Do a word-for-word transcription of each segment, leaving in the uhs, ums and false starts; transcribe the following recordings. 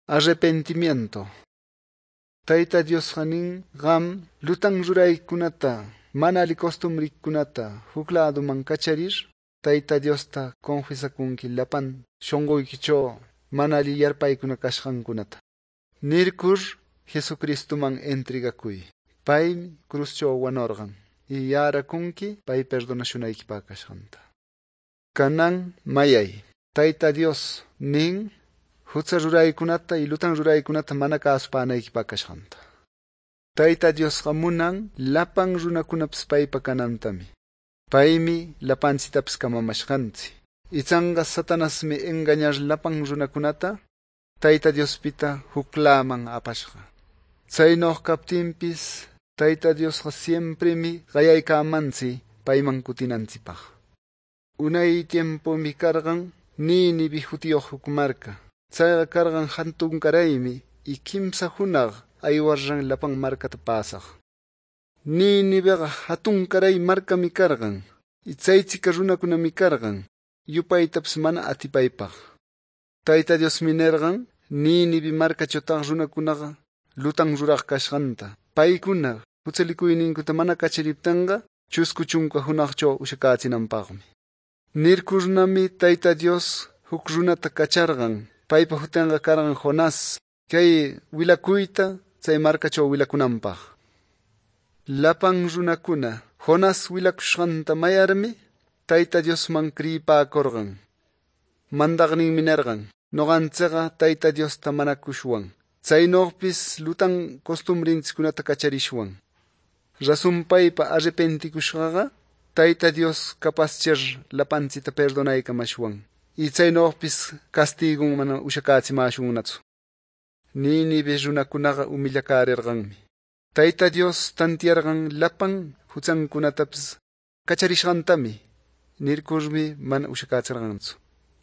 arrepentimiento. Tayta Diosqa nin qam lutan ruraykunata mana alli costumbrikunata huk laduman kacharir Tayta Diosta confesakunki lapan shonquykichaw mana alli yarpaykuna kashqankunata. Nirkur Jesucristuman entregakuy. Paymi cruzchaw wanurqan y yarakunki pay perdonashunaykipa kashqanta. Kanan mayay. Tayta Dios nin hutsa ruraykunata y lutan ruraykunata mana kasupanaykipa kashqanta. Tayta Diosqa munan lapan runakunapis paypa kanantami. Paymi lapancitapis kamamashqansi. Ichanga Satanasmi engañar lapan runakunata Tayta Diospita huklaman apashqa. Chaynuq kaptinpis Tayta Diosqa siempremi qayaykamansi payman kutinanchipaq. Unay tiempomi karqan Ninive jutiyuq huk marka. Chayqa karqan hantun karaymi y kimsa hunaq aywarran lapan markata pasaq. Niniveqa hatun karay markami karqan y chaychika runakunami karqan yupaytapis mana atipaypaq. Tayta Diosmi nerqan Ninive markachawtaq runakunaqa lutan ruraq kashqanta. Paykuna huchalikuyninkuta mana kachariptinqa chusku chunka hunaqchaw ushakachinanpaqmi. Nirkurnami Tayta Dios huk runata kacharqan. Paypa hutinqa karqan Jonás. Kay wilakuyta chay markachaw wilakunanpaq. Lapan runakuna Jonás wilakushqanta mayarmi Tayta Diosman kriyipakurqan. Mandaqninmi nerqan noqanchikqa Tayta Diosta manakushwan. Chaynawpis lutan costumbrinchikkunata kacharishwan. Rasun paypa arrepentikushqaqa Tayta Dios kapaschir lapanchita perdonaykamashwan. Y chaynawpis castigun mana ushakachimashunnachu. Ninive runakunaqa umillakarirqanmi. Tayta Dios tantiarqan lapan huchankunatapis kacharishqantami. Nirkurmi mana ushakachirqanchu.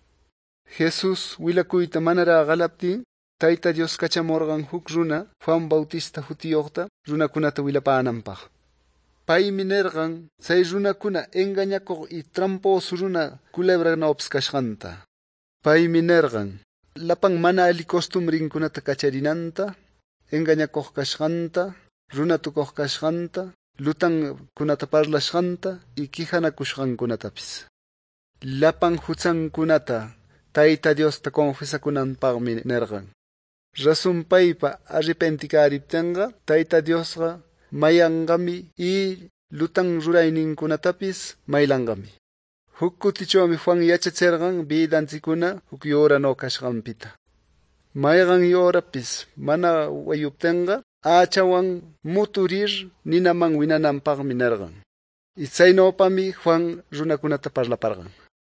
Jesus wilakuyta manara qalaptin Tayta Dios kachamurqan huk runa Juan Bautista jutiyuqta runakunata wilapananpaq. Paymi nerqan chay runakuna engañakuq y tramposo runa culebranawpis kashqanta. Paymi nerqan lapan mana alli costumbrinkunata kacharinanta, engañakuq kashqanta, runatukuq kashqanta, lutankunata parlashqanta y qijanakushqankunatapis. Lapan huchankunata Tayta Diosta confesakunanpaqmi nerqan. Rasun paypa arrepentikariptinqa Tayta Diosqa mayanqami y lutan rurayninkunatapis maylanqami. Huk kutichawmi Juan yachachirqan bidanchikkuna huk yorano kashqanpita. Mayqan yorapis mana wayuptinqa achawan muturir ninaman winananpaqmi nerqan. Y chaynawpami Juan runakunata parlaparqan.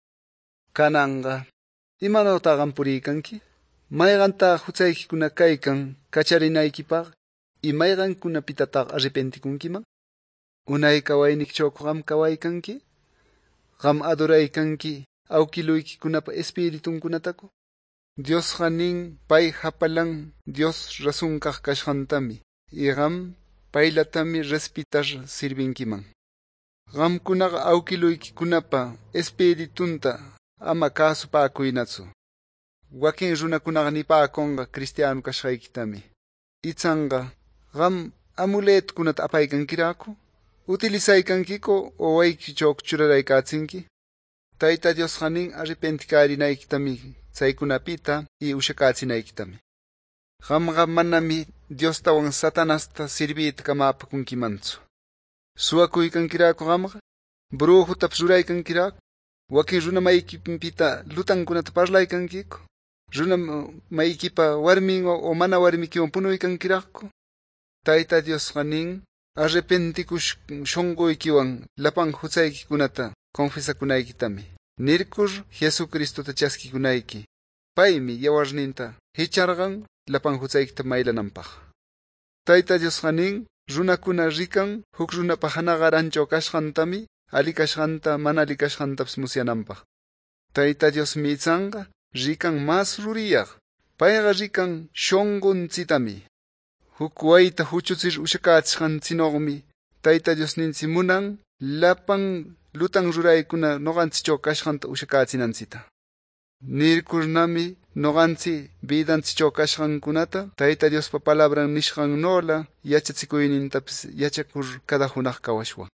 Kananqa imanawtaq puriykanki? Mayqantaq huchaykikuna kaykan kacharinaykipaq y mayqankunapitataq arrepentikunkiman? Unay kawaynikchawku qam kawaykanki? Qam adoraykanki awkiluykikunapa espiritunkunataku? Diosqa nin pay hapalan Dios rasunkaq kashqantami y qam paylatami respetar sirvinkiman. Qamkunaqa awkiluykikunapa espiritunta ama kasupakuynachu. Wakin runakunaqa nipakunqa cristiano kashqaykitami. Ichanqa qam amuletkunata apaykankiraku? Utilizaykankiku o waykichaw churaraykachinki? Tayta Diosqa nin arrepentikarinaykitami chaykunapita y ushakachinaykitami. Qamqa manami Diostawan Satanasta sirviyta kamapakunkimanchu. Suwakuykankiraku qamqa? Brujutapis ruraykankiraku? Wakin runamaykipita lutankunata parlaykankiku? Runamaykipa warminwan o mana warmikiwan punuykankiraku? Tayta Diosqa nin arrepentikush shonquykiwan lapan huchaykikunata confesakunaykitami. Nirkur Jesucristota chaskikunayki. Paymi yawarninta hicharqan lapan huchaykita maylananpaq. Tayta Diosqa nin runakuna rikan huk runapa hanaqaranchaw kashqantami alli kashqanta mana alli kashqantapis musyananpaq. Tayta Diosmi ichanqa rikan mas ruriyaq. Payqa rikan shonqunchitami. Huk wayta huchuchir ushakachishqanchiknawmi Tayta Diosninchik munan lapan lutan ruraykuna noqanchikchaw kashqanta ushakachinanchita. Nirkurnami Nuqanchik vidanchikchaw kashqankunata Tayta Diospa palabran nishqannula yachachikuynintapis yachakur kada hunaq kawashwan.